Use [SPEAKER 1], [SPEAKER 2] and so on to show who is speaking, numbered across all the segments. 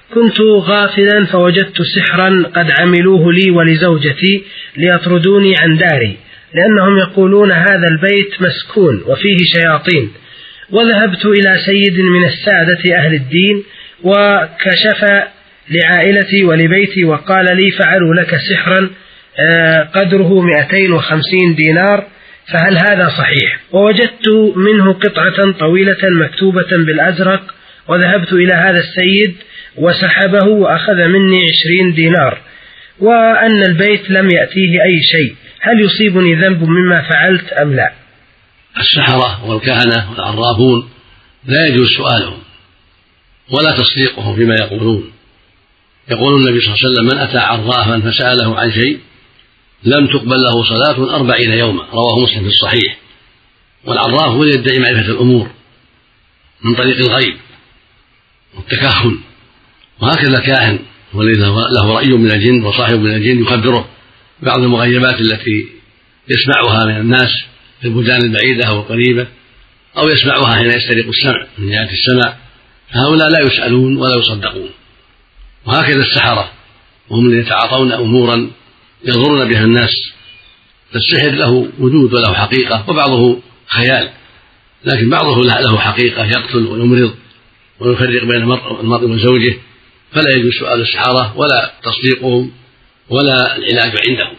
[SPEAKER 1] كنت غافلا فوجدت سحرا قد عملوه لي ولزوجتي ليطردوني عن داري، لأنهم يقولون هذا البيت مسكون وفيه شياطين. وذهبت إلى سيد من السادة أهل الدين وكشف لعائلتي ولبيتي وقال لي فعلوا لك سحرا قدره 250 دينار، فهل هذا صحيح؟ ووجدت منه قطعة طويلة مكتوبة بالأزرق، وذهبت إلى هذا السيد وسحبه وأخذ مني 20 دينار، وأن البيت لم يأتيه أي شيء، هل يصيبني ذنب مما فعلت أم لا؟
[SPEAKER 2] السحرة والكهنة والعرافون لا يجوز سؤالهم ولا تصديقهم فيما يقولون. يقول النبي صلى الله عليه وسلم: من أتى عرافا فسأله عن شيء لم تقبل له صلاة 40 يوما، رواه مسلم في الصحيح. والعراف هو يدعي معرفة الأمور من طريق الغيب والتكهن، وهكذا الكاهن هو الذي له رأي من الجن وصاحب من الجن يخبره بعض المغيبات التي يسمعها من الناس في البلدان البعيدة أو القريبة، أو يسمعها حين يسترق السمع من جهة السمع، فهؤلاء لا يسألون ولا يصدقون. وهكذا السحرة وهم الذين يتعاطون أمورا يضرون بها الناس، فالسحر له وجود وله حقيقة، وبعضه خيال، لكن بعضه له حقيقة يقتل ويمرض ويفرق بين المرء وزوجه، فلا يجوز سؤال السحرة ولا تصديقهم ولا العلاج عندهم،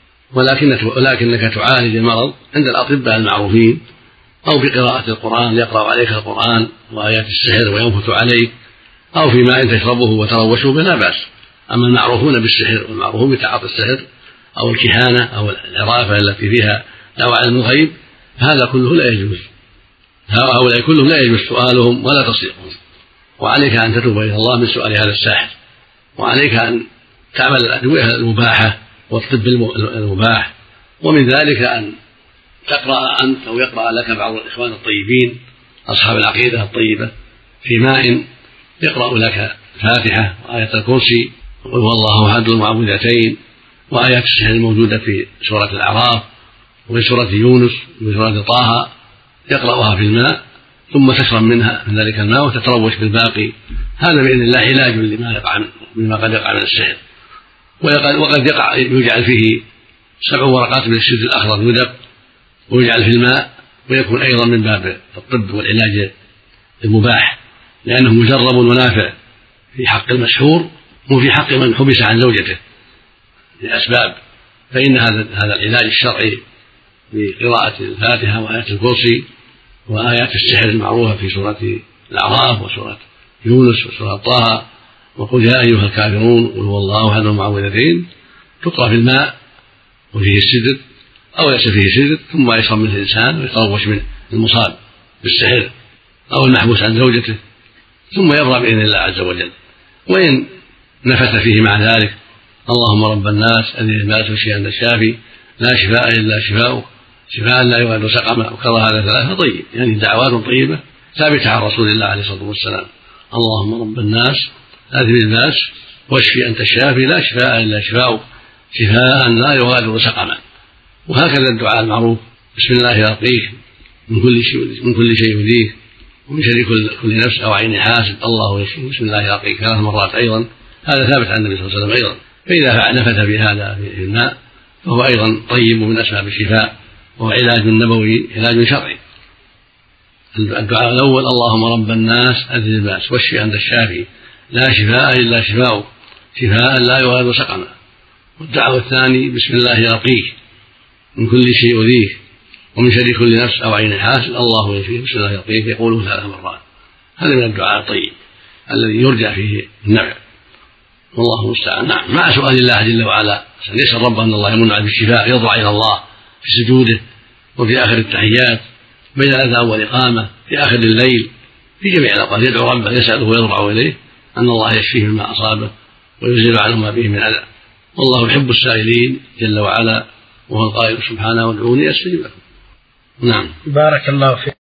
[SPEAKER 2] ولكنك تعالج المرض عند الأطباء المعروفين أو بقراءة القرآن، يقرأ عليك القرآن وآيات السحر وينفث عليك، أو في ماء تشربه وتروشه بلا بأس. أما المعروفون بالسحر والمعروفون بتعاطي السحر أو الكهانة أو العرافة التي فيها دعوى علم الغيب، هذا كله لا يجوز، هؤلاء كلهم لا يجوز سؤالهم ولا تصديقهم. وعليك أن تتوب إلى الله من سؤال هذا الساحر، وعليك أن تعمل الأدوية المباحة والطب المباح، ومن ذلك أن تقرأ أنت أو يقرأ لك بعض الإخوان الطيبين أصحاب العقيدة الطيبة في ماء يقرأ لك الفاتحة وآية الكرسي وقل هو الله أحد المعوذتين وآيات السحر الموجودة في سورة الأعراف وفي سورة يونس وفي سورة طه، يقرأها في الماء ثم تشرب منها من ذلك الماء وتتروش بالباقي، هذا بإذن الله علاج لما قد يقع من السحر. وقد يجعل فيه 7 ورقات من الشرك الأخضر يدق ويجعل في الماء، ويكون أيضا من باب الطب والعلاج المباح، لأنه مجرب ونافع في حق المسحور وفي حق من حبس عن زوجته لأسباب. فإن هذا العلاج الشرعي بقراءة الفاتحة وآيات الكرسي وآيات السحر المعروفة في سورة الأعراف وسورة يونس وسورة طه وقل يا أيها الكافرون قل هو الله أحد المعوذتين، تقرأ في الماء وفيه السدر أو ليس فيه سدر، ثم يشرب منه الإنسان ويتروش منه المصاب بالسحر أو المحبوس عن زوجته، ثم يبرأ بإذن الله عز وجل. وإن نفث فيه مع ذلك اللهم رب الناس أذهب الباس واشف أنت الشافي لا شفاء إلا شفاؤك شفاء لا يغادر سقما، وكرر هذا 3 طيب، يعني دعوات طيبة ثابتة عن رسول الله عليه الصلاة والسلام: اللهم رب الناس أذهب الباس واشف أنت الشافي لا شفاء إلا شفاؤك شفاء لا يغادر سقما. وهكذا الدعاء المعروف: بسم الله يرقيك من كل شيء يؤذيك ومن شر كل نفس أو عين حاسد الله يشفيك بسم الله يرقيك 3 مرات أيضا، هذا ثابت عن النبي صلى الله عليه وسلم أيضا. فإذا نفث بهذا في الماء فهو أيضا طيب من أسباب الشفاء، وهو علاج نبوي علاج شرعي. الدعاء الأول: اللهم رب الناس أذهب الباس واشف أنت الشافي لا شفاء إلا شفاؤك شفاء لا يغادر سقما. والدعاء الثاني: بسم الله يرقيك من كل شيء يؤذيك ومن شر كل نفس أو عين حاسد الله يشفيك بسم الله يرقيك، يقوله 3 مرات. هذا من الدعاء الطيب الذي يرجى فيه النفع، والله المستعان. نعم، مع سؤال الله جل وعلا يسأل ربه أن الله يمن عليه بالشفاء، يضرع إلى الله في سجوده وفي آخر التحيات بين الأذان والإقامة في آخر الليل في جميع الأوقات، يدعو ربه يسأله ويضرع إليه أن الله يشفيه مما أصابه ويزيل عنه ما به من أذى، والله يحب السائلين جل وعلا، وهو القائل سبحانه: وادعوني أستجب لكم. نعم،
[SPEAKER 1] بارك الله فيك.